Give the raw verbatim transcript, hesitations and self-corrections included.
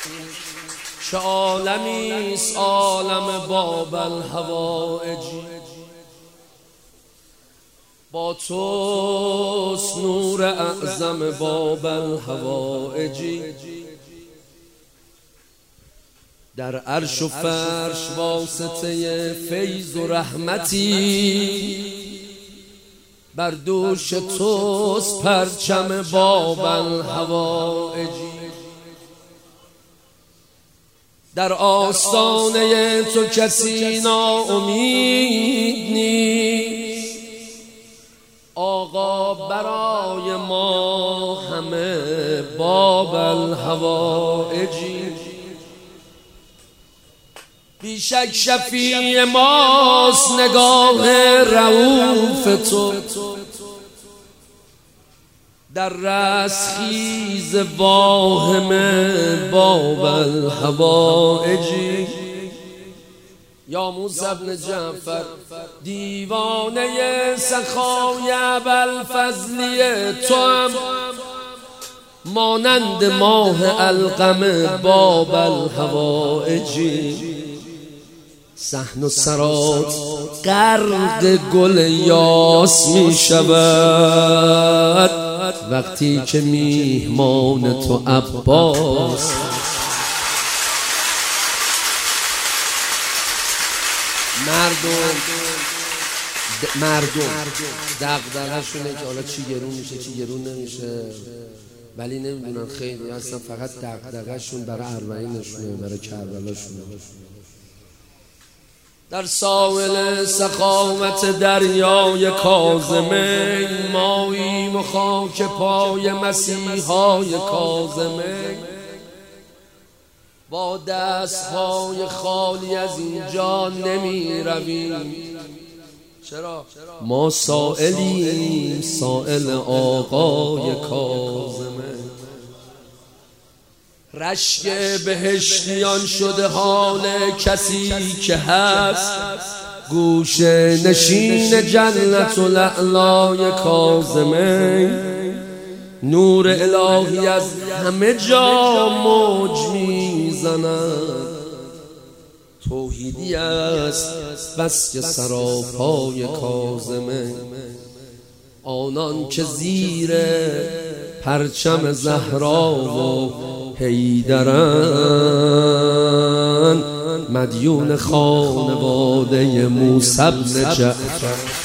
چه عالمیست عالم باب الحوائج، با توست نور اعظم باب الحوائج. در عرش و فرش واسطه فیض و رحمتی، بر دوش توست پرچم باب الحوائج. در آستانه تو کسی ناامید نیست، آقا برای ما همه باب الحوائجی. بیشک شفیع ماست نگاه رؤوف تو، در رستخیز واهم باب الحوائج. یا موسی بن جعفر دیوانه سخای ابوالفضلی تو هم، مانند ماه القمه باب الحوائج. صحن و سرات غرق گل یاس می شود، وقتی که میهمان تو عباس. مردم مردم دغدغه‌شونه که حالا چی گرون میشه چی گرون نمیشه، ولی نمیدونن خیلی اصلا فقط دغدغه‌شون برای اربعینشونه، برای کربلاشونه. در ساحل سخاوت دریای کاظمین ماییم و خاک پای مسیحای کاظمین، با دستهای خالی از اینجا نمی رویم. چرا؟ ما سائلیم، سائل آقای کاظمین. رشک بهشتیان شده حال کسی که هست، گوش نشین جنت و لعلای کاظمین. نور الهی از همه جا موج میزند، توحیدی است بس که سراپای کاظمین. آنان که زیر پرچم زهرا و حیدرن، مدیون خانواده موسی بن جعفر.